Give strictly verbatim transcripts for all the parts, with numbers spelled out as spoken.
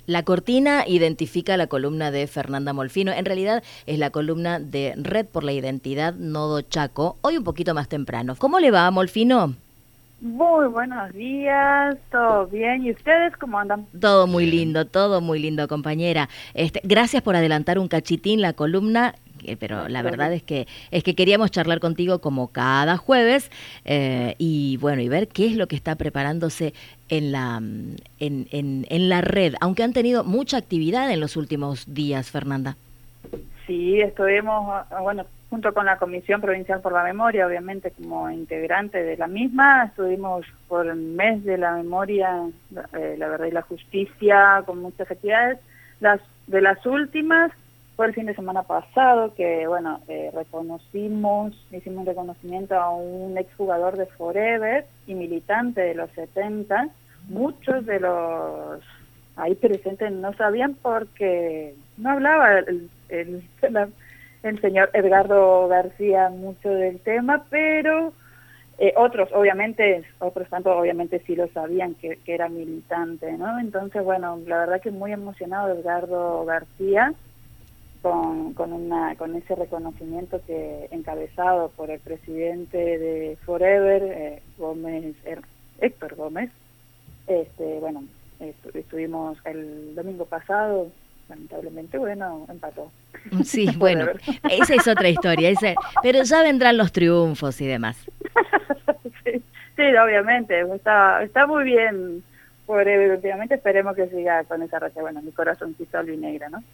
La cortina identifica la columna de Fernanda Molfino. En realidad es la columna de Red por la Identidad Nodo Chaco. Hoy un poquito más temprano. ¿Cómo le va, Molfino? Muy buenos días, ¿todo bien? ¿Y ustedes cómo andan? Todo muy lindo, todo muy lindo, compañera. Este, gracias por adelantar un cachitín la columna. eh, No Pero hay la verdad problema. es que es que queríamos charlar contigo como cada jueves eh, y bueno y ver qué es lo que está preparándose en la mm, en, en, en la red, aunque han tenido mucha actividad en los últimos días, Fernanda. Sí, estuvimos, ah, bueno, junto con la Comisión Provincial por la Memoria, obviamente como integrante de la misma, estuvimos por el mes de la memoria, eh, la verdad y la justicia, con muchas actividades. Las de las últimas fue el fin de semana pasado, que bueno, eh, reconocimos, hicimos un reconocimiento a un exjugador de Forever y militante de los setenta. Muchos de los ahí presentes no sabían porque no hablaba el, el, la- el señor Edgardo García mucho del tema, pero eh, otros obviamente, otros tanto obviamente sí lo sabían que, que era militante, ¿no? Entonces, bueno, la verdad que muy emocionado Edgardo García con, con, una, con ese reconocimiento que encabezado por el presidente de Forever, eh, Gómez, er, Héctor Gómez. Este, bueno, estu estuvimos el domingo pasado, lamentablemente, bueno, empató. Sí, bueno, Forever. esa es otra historia, esa, pero ya vendrán los triunfos y demás. Sí, sí, obviamente, está, está muy bien Forever últimamente, esperemos que siga con esa racha. Bueno, mi corazoncito albinegra, ¿no?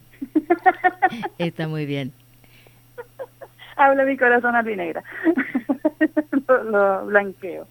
Está muy bien. Habla mi corazón albinegra. lo, lo blanqueo.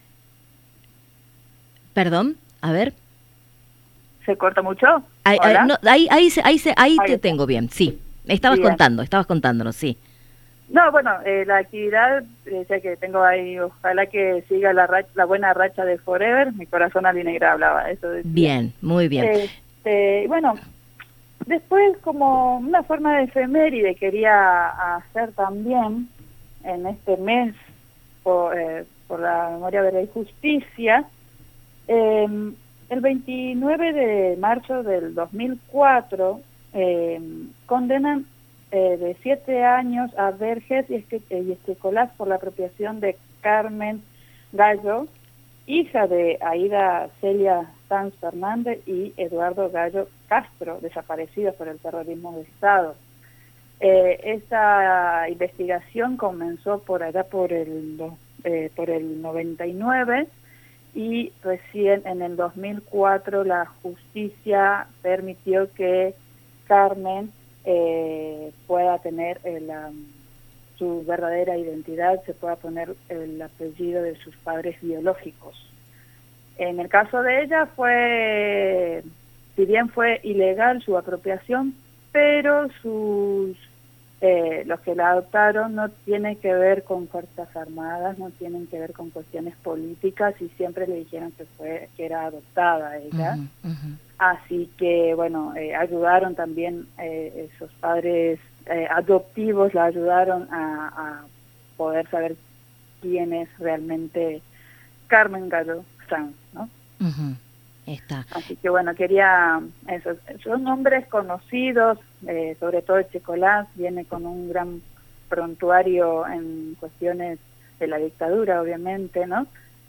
Perdón, a ver. ¿Se corta mucho? Ahí, ahí, ¿Hola? no, ahí, ahí, se- ahí, se- ahí Ahí te está. tengo bien, sí. Estabas Bien. contando, estabas contándonos, sí. No, bueno, eh, la actividad, eh, ya que tengo ahí, ojalá que siga la, rach- la buena racha de Forever, mi corazón albinegra hablaba, eso decía. Bien, muy bien. Este, bueno, después como una forma de efeméride quería hacer también en este mes por, eh, por la memoria, verdad y justicia, eh, el veintinueve de marzo del dos mil cuatro eh, condenan eh, de siete años a Vergés y, Esque, y Esquecolás por la apropiación de Carmen Gallo, hija de Aida Celia Sanz Fernández y Eduardo Gallo Castro, desaparecidos por el terrorismo de Estado. Eh, esta investigación comenzó por allá por el, eh, por el noventa y nueve y recién en el dos mil cuatro la justicia permitió que Carmen eh, pueda tener el, um, su verdadera identidad, se pueda poner el apellido de sus padres biológicos. En el caso de ella fue, si bien fue ilegal su apropiación, pero sus eh, los que la adoptaron no tienen que ver con Fuerzas Armadas, no tienen que ver con cuestiones políticas y siempre le dijeron que fue que era adoptada ella. Uh-huh, uh-huh. Así que, bueno, eh, ayudaron también eh, esos padres eh, adoptivos, la ayudaron a, a poder saber quién es realmente Carmen Gallo Sanz, ¿no? Uh-huh. Está. Así que bueno, quería, esos, son nombres conocidos, eh, sobre todo Esquecolás viene con un gran prontuario en cuestiones de la dictadura, obviamente, ¿no?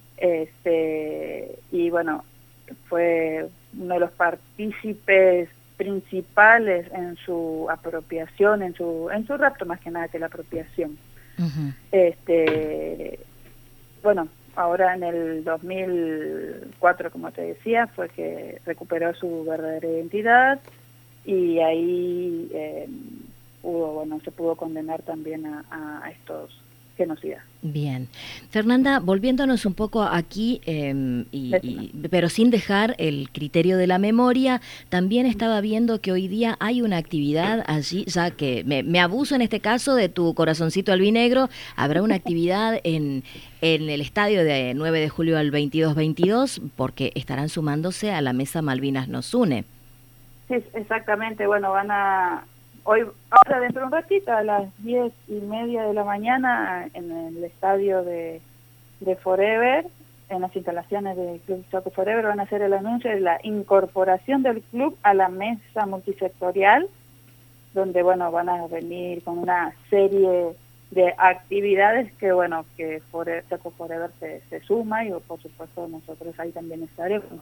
Este, y bueno, fue uno de los partícipes principales en su apropiación, en su, en su rapto más que nada que la apropiación. Uh-huh. Este, bueno, ahora en el dos mil cuatro, como te decía, fue que recuperó su verdadera identidad y ahí eh, hubo, bueno, se pudo condenar también a, a estos genocidas. Bien. Fernanda, volviéndonos un poco aquí, eh, y, y, pero sin dejar el criterio de la memoria, también estaba viendo que hoy día hay una actividad allí, ya que me, me abuso en este caso de tu corazoncito albinegro, habrá una actividad en, en el estadio de nueve de julio al veintidós veintidós, porque estarán sumándose a la Mesa Malvinas Nos Une. Sí, exactamente. Bueno, van a... Hoy, ahora dentro de un ratito, a las diez y media de la mañana, en el estadio de, de Forever, en las instalaciones del Club Chaco Forever, van a hacer el anuncio de la incorporación del club a la mesa multisectorial, donde, bueno, van a venir con una serie de actividades que, bueno, que Forever, Chaco Forever se, se suma, y por supuesto nosotros ahí también estaremos.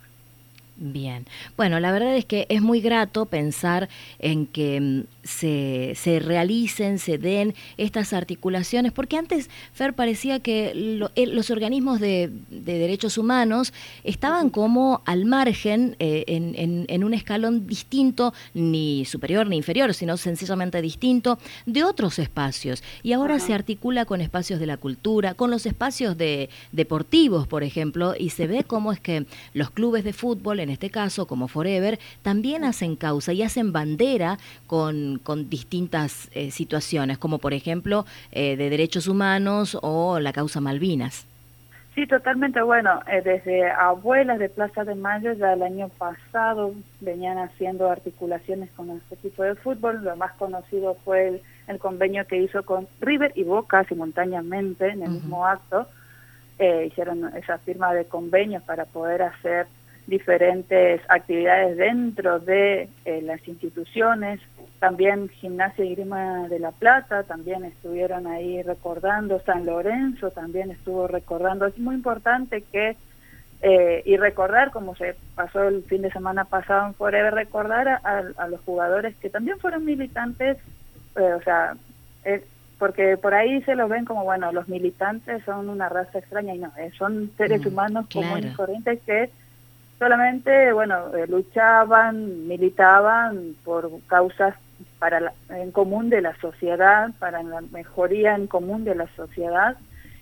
Bien, bueno, la verdad es que es muy grato pensar en que se, se realicen, se den estas articulaciones, porque antes, Fer, parecía que lo, los organismos de, de derechos humanos estaban como al margen, eh, en, en, en un escalón distinto, ni superior ni inferior, sino sencillamente distinto, de otros espacios, y ahora Ajá. se articula con espacios de la cultura, con los espacios de, deportivos, por ejemplo, y se ve cómo es que los clubes de fútbol, en este caso como Forever, también hacen causa y hacen bandera con, con distintas eh, situaciones, como por ejemplo eh, de derechos humanos o la causa Malvinas. Sí, totalmente. Bueno, eh, desde Abuelas de Plaza de Mayo ya el año pasado venían haciendo articulaciones con este tipo de fútbol. Lo más conocido fue el, el convenio que hizo con River y Boca simultáneamente en el uh-huh. mismo acto. Eh, hicieron esa firma de convenios para poder hacer diferentes actividades dentro de eh, las instituciones. También Gimnasia y Esgrima de La Plata también estuvieron ahí recordando, San Lorenzo también estuvo recordando. Es muy importante que, eh, y recordar, como se pasó el fin de semana pasado en Forever, recordar a, a, a los jugadores que también fueron militantes, eh, o sea, eh, porque por ahí se los ven como, bueno, los militantes son una raza extraña, y no, eh, son seres mm, humanos claro. comunes y corrientes que solamente, bueno, eh, luchaban, militaban por causas para la, en común de la sociedad, para la mejoría en común de la sociedad,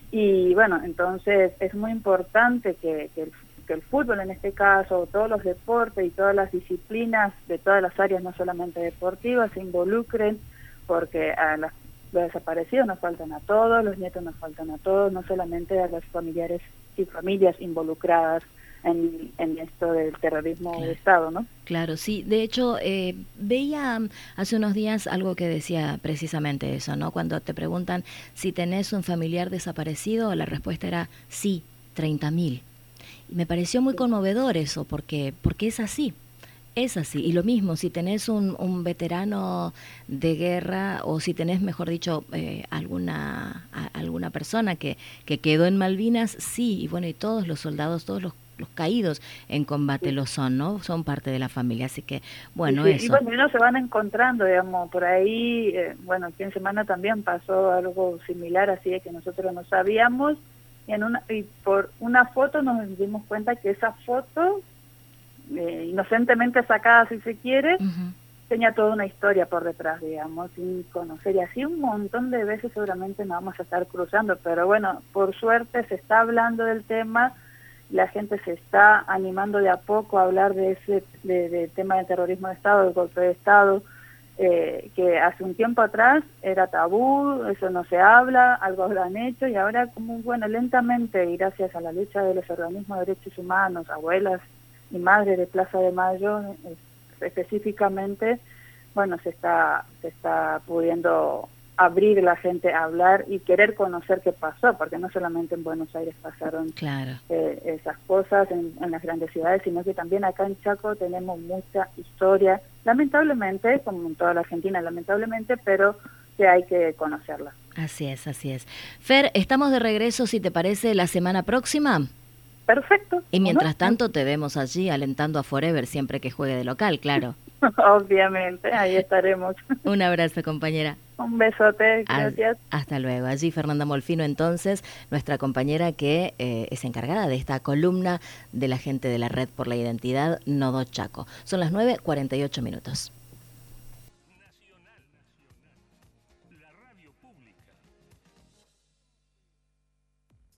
y bueno, entonces es muy importante que, que, el, que el fútbol en este caso, todos los deportes y todas las disciplinas de todas las áreas, no solamente deportivas, se involucren, porque a las, los desaparecidos nos faltan a todos, los nietos nos faltan a todos, no solamente a los familiares y familias involucradas En, en esto del terrorismo claro. de Estado, ¿no? Claro, sí. De hecho, eh, veía hace unos días algo que decía precisamente eso, ¿no? Cuando te preguntan si tenés un familiar desaparecido, la respuesta era sí, treinta mil. Y me pareció muy sí. conmovedor eso, porque, porque es así. Es así, y lo mismo, si tenés un, un veterano de guerra, o si tenés, mejor dicho, eh, alguna a, alguna persona que, que quedó en Malvinas, sí, y bueno, y todos los soldados, todos los los caídos en combate sí. lo son, ¿no? Son parte de la familia, así que, bueno, sí, eso. Y bueno, y no se van encontrando, digamos, por ahí, eh, bueno, el fin de semana también pasó algo similar, así de que nosotros no sabíamos, y, en una, y por una foto nos dimos cuenta que esa foto, eh, inocentemente sacada si se quiere, uh-huh. tenía toda una historia por detrás, digamos, sin conocer, y así un montón de veces seguramente nos vamos a estar cruzando, pero bueno, por suerte se está hablando del tema, la gente se está animando de a poco a hablar de ese de, de tema del terrorismo de Estado, del golpe de Estado, eh, que hace un tiempo atrás era tabú, eso no se habla, algo habrán hecho, y ahora como, bueno, lentamente, y gracias a la lucha de los organismos de derechos humanos, Abuelas y Madres de Plaza de Mayo, eh, específicamente, bueno, se está, se está pudiendo abrir la gente a hablar y querer conocer qué pasó, porque no solamente en Buenos Aires pasaron claro. eh, esas cosas en, en las grandes ciudades, sino que también acá en Chaco tenemos mucha historia, lamentablemente, como en toda la Argentina, lamentablemente, pero que hay que conocerla. Así es, así es. Fer, estamos de regreso, si te parece, la semana próxima. Perfecto. Y mientras ¿no? tanto te vemos allí alentando a Forever siempre que juegue de local, claro. Obviamente, ahí estaremos. Un abrazo, compañera. Un besote, gracias. Hasta luego. Allí Fernanda Molfino, entonces, nuestra compañera que eh, es encargada de esta columna de la gente de la Red por la Identidad Nodo Chaco. Son las nueve cuarenta y ocho minutos. Nacional, Nacional, la radio pública.